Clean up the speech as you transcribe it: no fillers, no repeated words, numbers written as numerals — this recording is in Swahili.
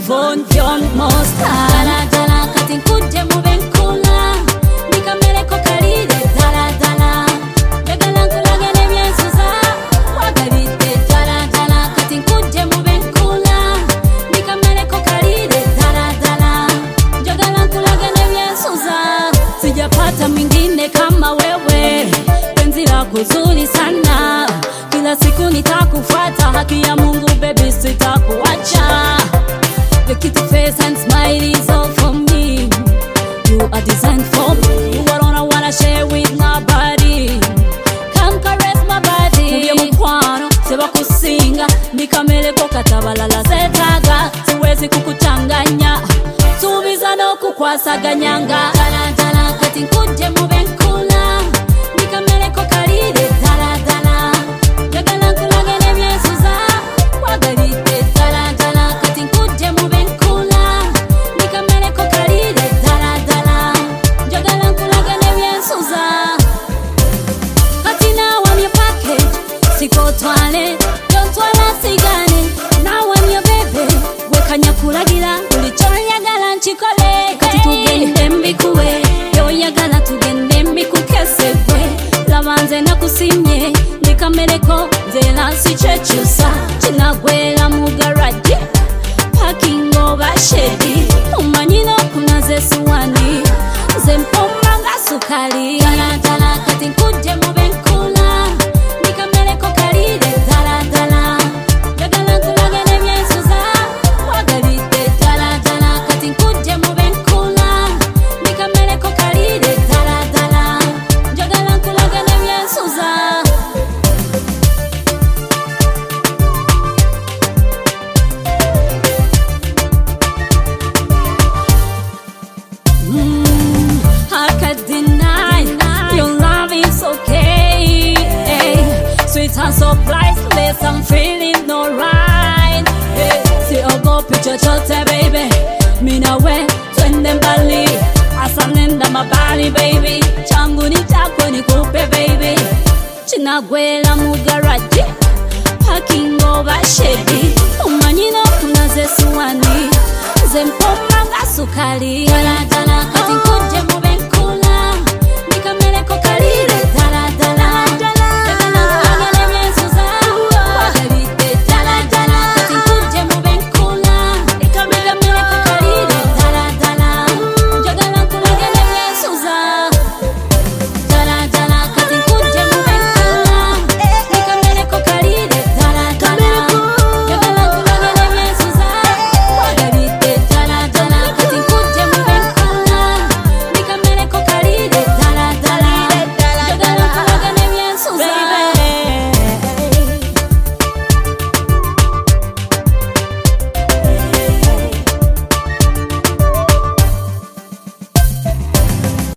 Von most dala dala kati nkuje mu benkula nikamere ko kalire dala dala jagala nkulaga nebyensuza wagalite dala dala kati nkuje mu benkula nikamere ko kalire dala dala jagala nkulaga nebyensuza sijapata mwingine kama wewe penzi lako zuri sana kila siku nitakufuata haki ya Mungu baby sitakuacha. The kitty face and smile is all for me. You are designed for me. You are all I wanna share with nobody. Come caress my body. Kuye mkwano, seba kusinga. Nikamele ko katabalala zetaga. Siwezi kukuchanganya. Tubiza no kukwasaganyanga. Dala dala kati nkuje mu benkula. Nikamele ko kalire dala dala. Jagala nkulaga nebyensuza. Wagalite dala dala kati nkuje mu benkula. Nikamele ko kalire dala dala. Jagala nkulaga nebyensuza. Kati now I'm your package. Siko twale, don't twala sigane. Now I'm your baby. Wekanya kulagira, ulichoyagala nchikole. Kati tugende mbikuwe, yoyagala tugende mbikukesebwe. Labanze nakusimye, nikameleko zela sichechusa. Chinagwela mu garage, parking over shedi. Umanyino kunaze suwani, zempoma nga sukali. Dala dala kati nkuje mu benkula, nikameleko kalire dala dala. Jagala nkulaga nebyensuza, wagalite dala dala kati nkuje mu benkula, nikameleko kalire dala dala. Jagala nkulaga nebyensuza. I can't deny your love is okay. Sweet and so priceless, I'm feeling no right. See a go picture chote baby. Mina we twende mbali. Asanenda mabali baby. Changu ni chako nikupe baby. Chinagwela mu garage, parking over shedi. Umanyino kunaze suwani, zempoma nga sukali. Dala dala kati nkuje